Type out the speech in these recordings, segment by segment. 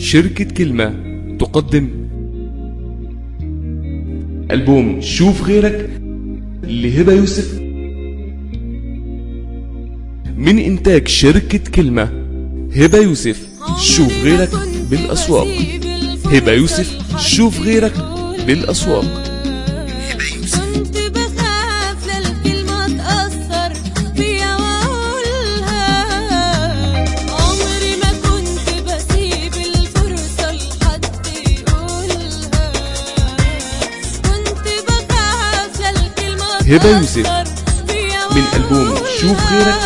شركة كلمة تقدم ألبوم شوف غيرك لهبة يوسف من إنتاج شركة كلمة. هبة يوسف شوف غيرك بالأسواق. هبة يوسف شوف غيرك بالأسواق. هبة يوسف من ألبوم شوف غيرك.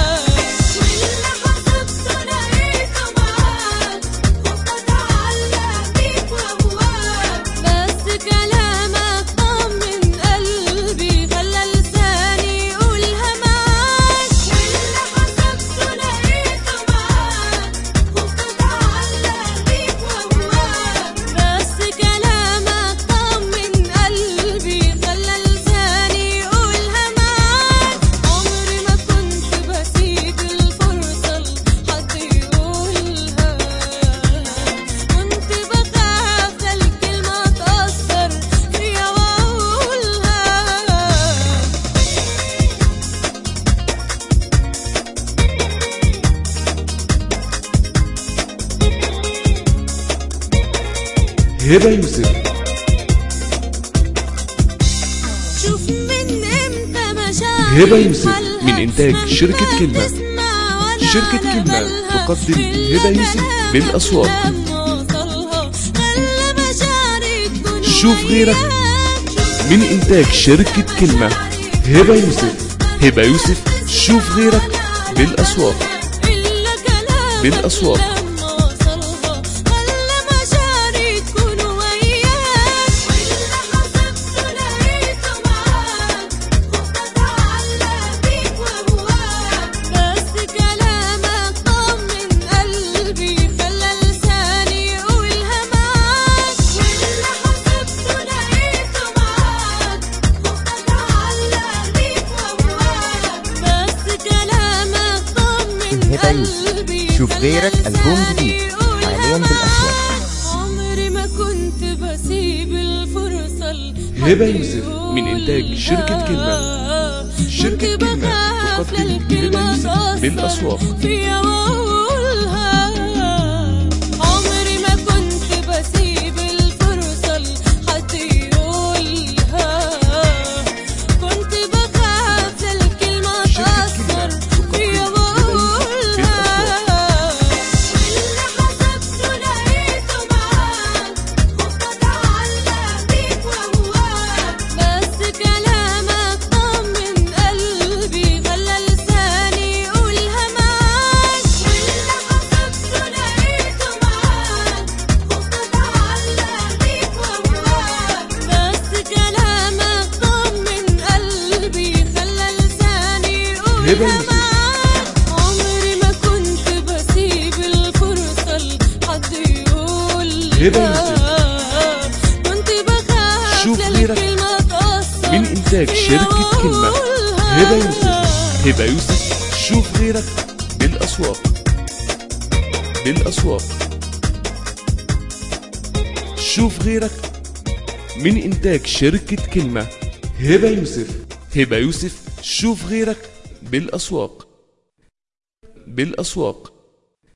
هبة يوسف هبة يوسف من إنتاج شركة كلمة. شركة كلمة تقدم هبة يوسف بالأسواق. شوف غيرك من إنتاج شركة كلمة. هبة يوسف. هبة يوسف شوف غيرك بالأسواق. بالأسواق. هبة يوسف شوف غيرك ألبوم جديد حاليا بالأسواق. عمري ما كنت بسيب الفرصة. هبة يوسف من إنتاج شركة كلمة. شركة كلمة تقدم هبة يوسف بالأسواق. عمري ما كنت بسيب الفرصة لحد يقولها. كنت بخاف للكلمة تأثر فيا وأقولها. اللي حسبته لقيته معاك. خفت أتعلق بيك وأهواك. بس كلامك طمن قلبي خلى لساني يقولها معاك. اللي حسبته لقيته معاك. خفت أتعلق بيك وأهواك. بس كلامك طمن قلبي خلى لساني يقولها معاك. عمري ما كنت بسيب الفرصة لحد يقولها. كنت بخاف شوف غيرك للكلمة تأثر من إنتاج شركة كلمة. هبة يوسف. هبة يوسف شوف غيرك بالأسواق. بالأسواق. شوف غيرك من إنتاج شركة كلمة. هبة يوسف. هبة يوسف شوف غيرك بالأسواق. بالأسواق.